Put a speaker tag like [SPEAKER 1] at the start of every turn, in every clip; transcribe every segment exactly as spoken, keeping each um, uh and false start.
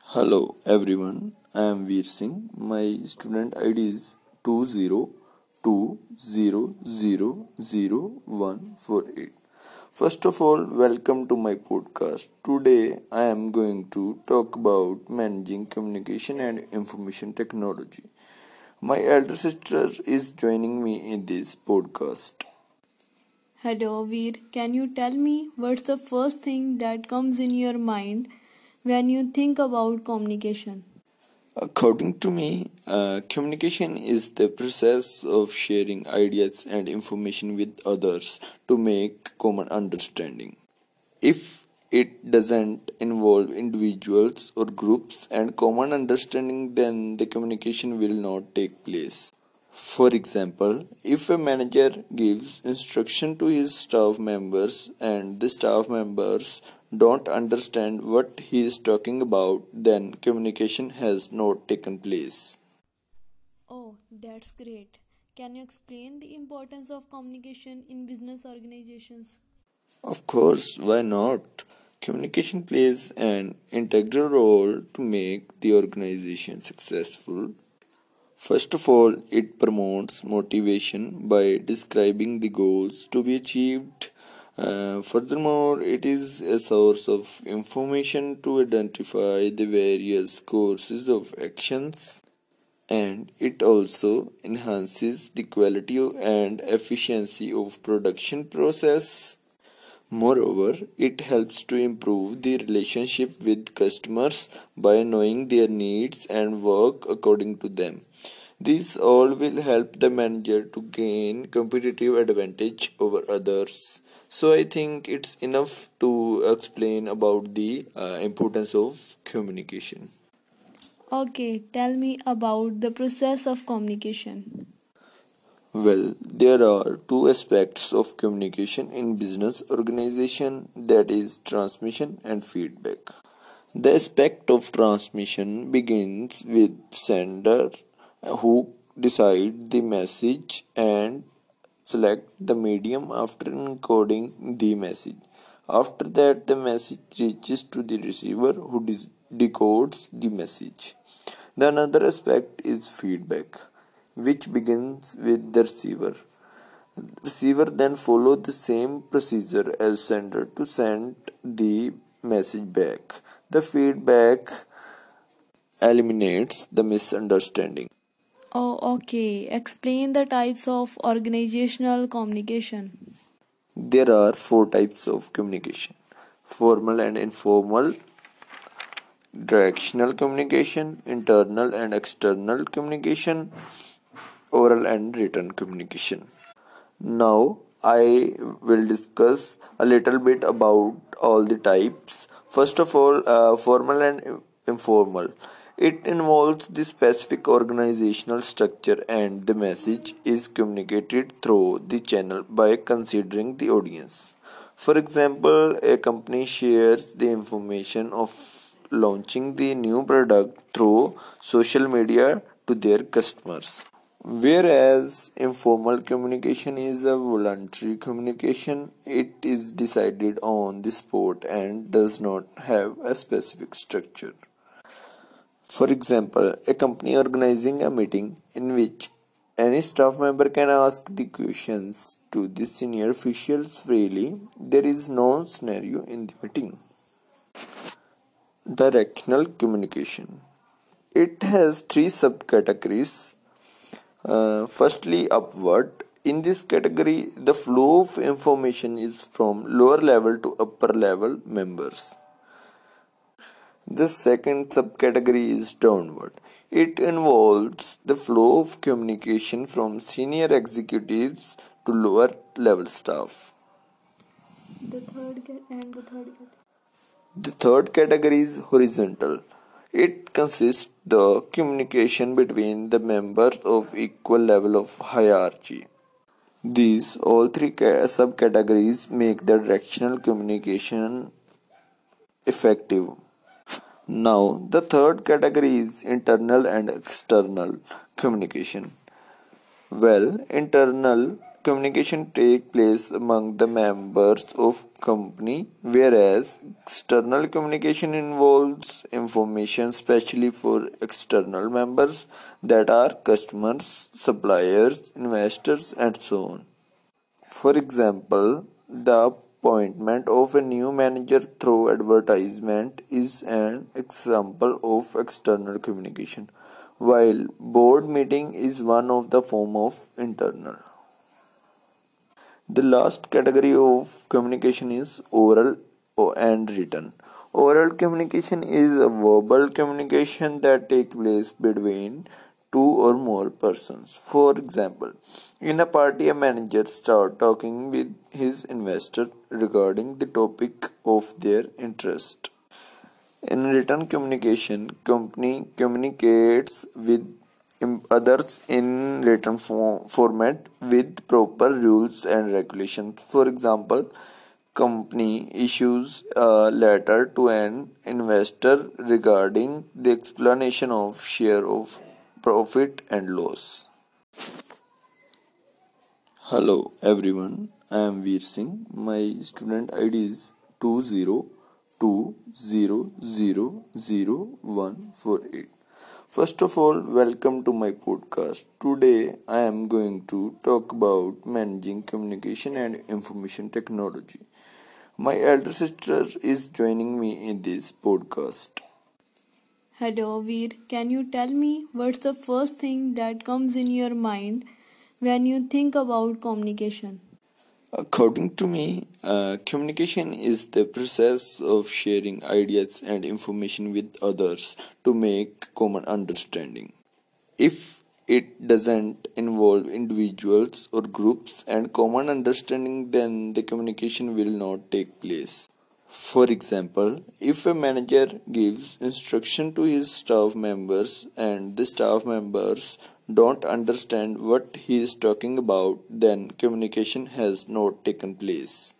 [SPEAKER 1] Hello everyone, I am Veer Singh. My student I D is two zero two zero zero zero one four eight. First of all, welcome to my podcast. Today I am going to talk about managing communication and information technology. My elder sister is joining me in this podcast.
[SPEAKER 2] Hello, Veer. Can you tell me what's the first thing that comes in your mind when you think about communication?
[SPEAKER 1] According to me, uh, communication is the process of sharing ideas and information with others to make common understanding. If it doesn't involve individuals or groups and common understanding, then the communication will not take place. For example, if a manager gives instruction to his staff members and the staff members don't understand what he is talking about, then communication has not taken place.
[SPEAKER 2] Oh, that's great. Can you explain the importance of communication in business organizations?
[SPEAKER 1] Of course, why not? Communication plays an integral role to make the organization successful. First of all, it promotes motivation by describing the goals to be achieved. Uh, furthermore, it is a source of information to identify the various courses of actions, and it also enhances the quality and efficiency of production process. Moreover, it helps to improve the relationship with customers by knowing their needs and work according to them. This all will help the manager to gain competitive advantage over others. So I think it's enough to explain about the uh, importance of communication.
[SPEAKER 2] Okay, tell me about the process of communication.
[SPEAKER 1] Well, there are two aspects of communication in business organization, that is transmission and feedback. The aspect of transmission begins with sender who decide the message and select the medium after encoding the message. After that, the message reaches to the receiver who de- decodes the message. The another aspect is feedback, which begins with the receiver. Receiver then follow the same procedure as sender to send the message back. The feedback eliminates the misunderstanding.
[SPEAKER 2] Oh, okay. Explain the types of organizational communication.
[SPEAKER 1] There are four types of communication: formal and informal, directional communication, internal and external communication, oral and written communication. Now, I will discuss a little bit about all the types. First of all, uh, formal and informal. It involves the specific organizational structure, and the message is communicated through the channel by considering the audience. For example, a company shares the information of launching the new product through social media to their customers. Whereas informal communication is a voluntary communication, it is decided on the spot and does not have a specific structure. For example, a company organizing a meeting in which any staff member can ask the questions to the senior officials freely, there is no scenario in the meeting. Directional communication. It has three subcategories. Uh, firstly, upward. In this category, the flow of information is from lower level to upper level members. The second subcategory is downward. It involves the flow of communication from senior executives to lower level staff.
[SPEAKER 2] The third ca- and the third category.
[SPEAKER 1] The third category is horizontal. It consists the communication between the members of equal level of hierarchy. These all three ca- subcategories make the directional communication effective. Now, the third category is internal and external communication. Well, internal communication take place among the members of company, whereas external communication involves information specially for external members, that are customers, suppliers, investors, and so on. For example, the appointment of a new manager through advertisement is an example of external communication, while board meeting is one of the form of internal. The last category of communication is oral and written. Oral communication is a verbal communication that takes place between two or more persons. For example, in a party, a manager starts talking with his investor regarding the topic of their interest. In written communication, company communicates with others in written form, format with proper rules and regulations. For example, company issues a letter to an investor regarding the explanation of share of profit and loss. Hello everyone, I am Veer Singh. My student I D is two zero two zero zero zero one four eight. First of all, welcome to my podcast. Today I am going to talk about managing communication and information technology. My elder sister is joining me in this podcast.
[SPEAKER 2] Hello, Veer. Can you tell me what's the first thing that comes in your mind when you think about communication?
[SPEAKER 1] According to me, uh, communication is the process of sharing ideas and information with others to make common understanding. If it doesn't involve individuals or groups and common understanding, then the communication will not take place. For example, if a manager gives instruction to his staff members and the staff members don't understand what he is talking about, then communication has not taken place.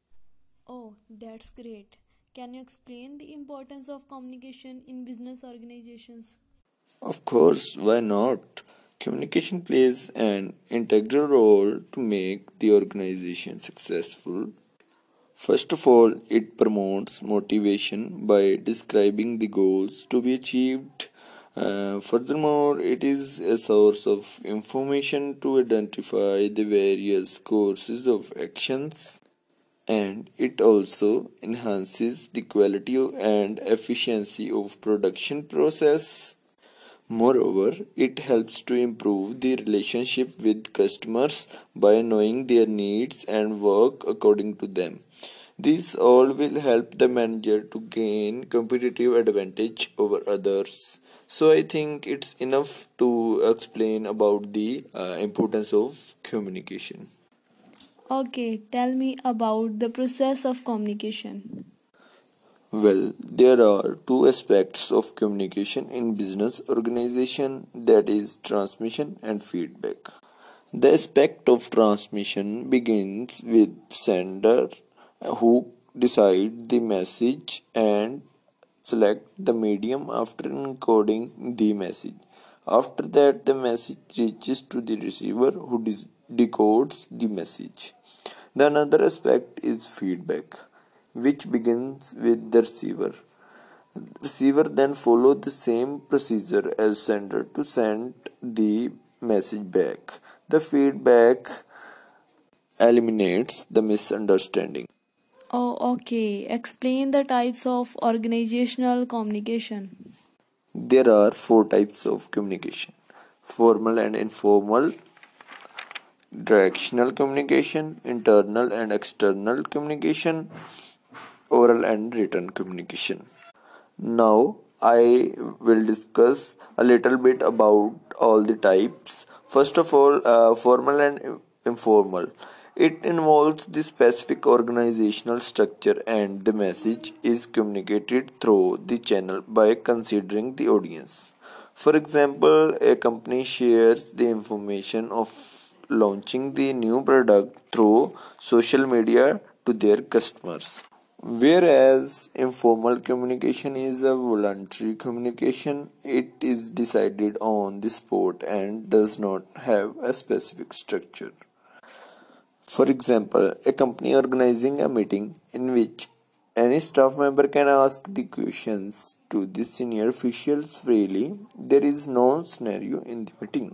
[SPEAKER 2] Oh, that's great. Can you explain the importance of communication in business organizations?
[SPEAKER 1] Of course, why not? Communication plays an integral role to make the organization successful. First of all, it promotes motivation by describing the goals to be achieved. Uh, furthermore, it is a source of information to identify the various courses of actions, and it also enhances the quality and efficiency of production process. Moreover, it helps to improve the relationship with customers by knowing their needs and work according to them. This all will help the manager to gain competitive advantage over others. So I think it's enough to explain about the uh, importance of communication.
[SPEAKER 2] Okay, tell me about the process of communication.
[SPEAKER 1] Well, there are two aspects of communication in business organization, that is transmission and feedback. The aspect of transmission begins with sender who decide the message and select the medium after encoding the message. After that, the message reaches to the receiver who de- decodes the message. The another aspect is feedback, which begins with the receiver. Receiver then follow the same procedure as sender to send the message back. The feedback eliminates the misunderstanding.
[SPEAKER 2] Oh, okay. Explain the types of organizational communication.
[SPEAKER 1] There are four types of communication: formal and informal, directional communication, internal and external communication, oral and written communication. Now, I will discuss a little bit about all the types. First of all, uh, formal and informal. It involves the specific organizational structure and the message is communicated through the channel by considering the audience. For example, a company shares the information of launching the new product through social media to their customers. Whereas informal communication is a voluntary communication, it is decided on the spot and does not have a specific structure. For example, a company organizing a meeting in which any staff member can ask the questions to the senior officials freely. There is no scenario in the meeting.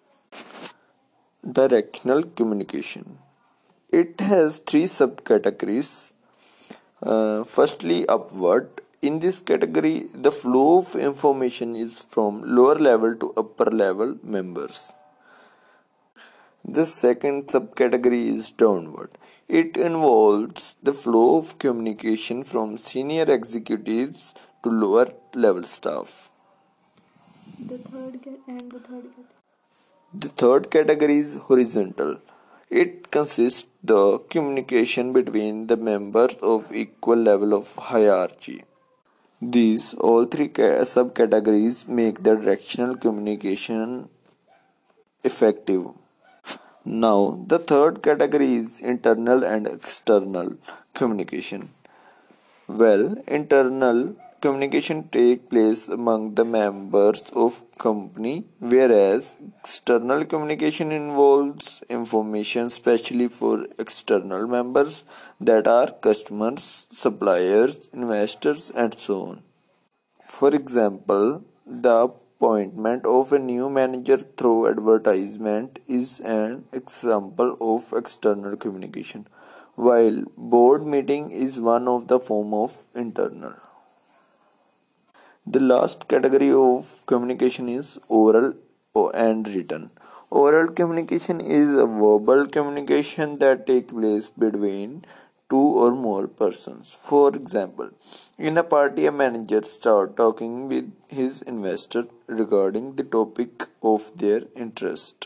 [SPEAKER 1] Directional communication. It has three subcategories. Uh, firstly, upward. In this category, the flow of information is from lower level to upper level members. The second subcategory is downward. It involves the flow of communication from senior executives to lower level staff.
[SPEAKER 2] The third ca- and the third category.
[SPEAKER 1] The third category is horizontal. It consists the communication between the members of equal level of hierarchy. These all three ca- subcategories make the directional communication effective. Now, the third category is internal and external communication. Well, internal communication take place among the members of company, whereas external communication involves information especially for external members, that are customers, suppliers, investors, and so on. For example, the appointment of a new manager through advertisement is an example of external communication, while board meeting is one of the form of internal. The last category of communication is oral and written. Oral communication is a verbal communication that takes place between two or more persons. For example, in a party, a manager starts talking with his investor regarding the topic of their interest.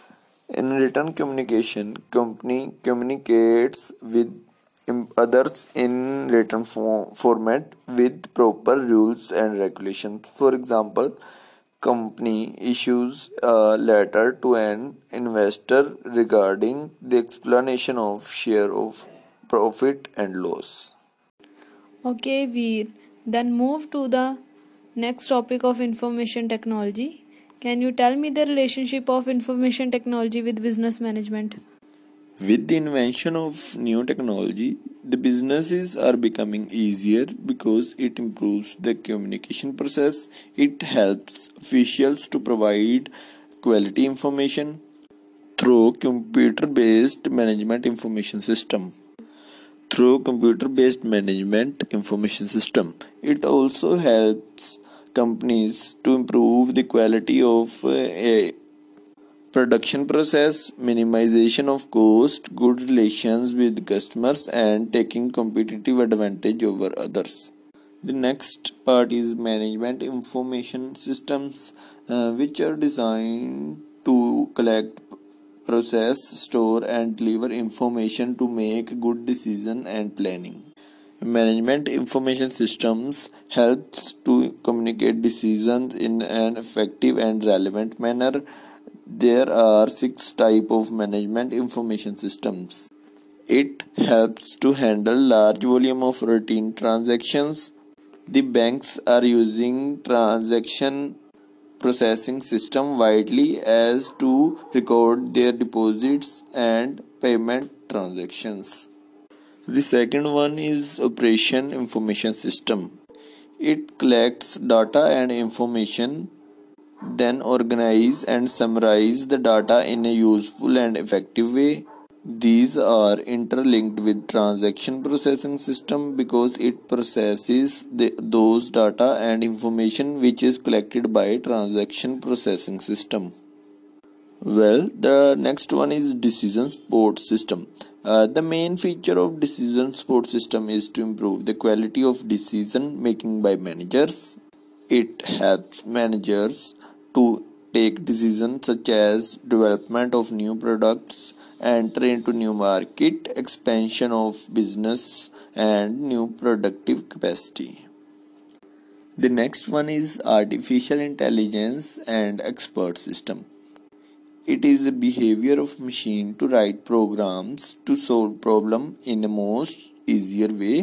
[SPEAKER 1] In written communication, company communicates with others in written form, format with proper rules and regulations. For example, company issues a letter to an investor regarding the explanation of share of profit and loss.
[SPEAKER 2] Okay, Veer. Then move to the next topic of information technology. Can you tell me the relationship of information technology with business management?
[SPEAKER 1] With the invention of new technology, the businesses are becoming easier because it improves the communication process. It helps officials to provide quality information through computer-based management information system. Through computer-based management information system, it also helps companies to improve the quality of uh, a production process, minimization of cost, good relations with customers, and taking competitive advantage over others. The next part is management information systems, uh, which are designed to collect, process, store, and deliver information to make good decision and planning. Management information systems helps to communicate decisions in an effective and relevant manner. There are six type of management information systems. It helps to handle large volume of routine transactions. The banks are using transaction processing system widely as to record their deposits and payment transactions. The second one is operation information system. It collects data and information, then organize and summarize the data in a useful and effective way. These are interlinked with transaction processing system because it processes the, those data and information which is collected by transaction processing system. Well, the next one is decision support system. Uh, the main feature of decision support system is to improve the quality of decision making by managers. It helps managers to take decisions such as development of new products, entry into new market, expansion of business, and new productive capacity. The next one is artificial intelligence and expert system. It is a behavior of machine to write programs to solve problem in a most easier way.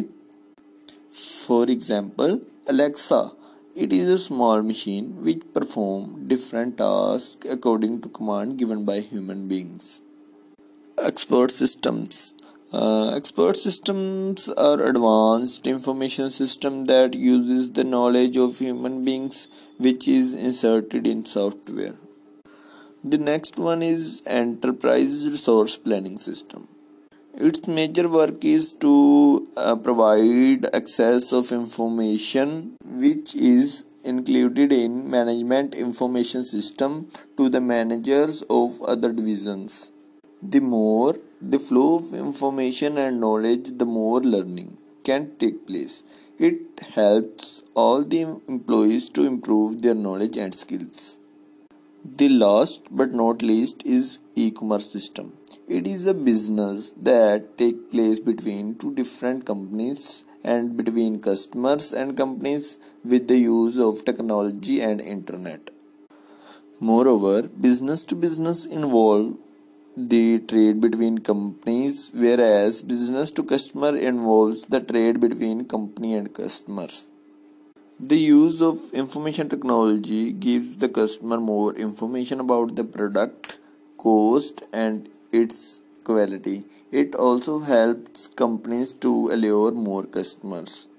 [SPEAKER 1] For example, Alexa. It is a small machine which perform different tasks according to command given by human beings. Expert systems. Uh, expert systems are advanced information system that uses the knowledge of human beings which is inserted in software. The next one is enterprise resource planning system. Its major work is to uh, provide access of information which is included in management information system to the managers of other divisions. The more the flow of information and knowledge, the more learning can take place. It helps all the employees to improve their knowledge and skills. The last but not least is e-commerce system. It is a business that takes place between two different companies and between customers and companies with the use of technology and internet. Moreover, business to business involve the trade between companies, whereas business to customer involves the trade between company and customers. The use of information technology gives the customer more information about the product, cost, and its quality. It also helps companies to allure more customers.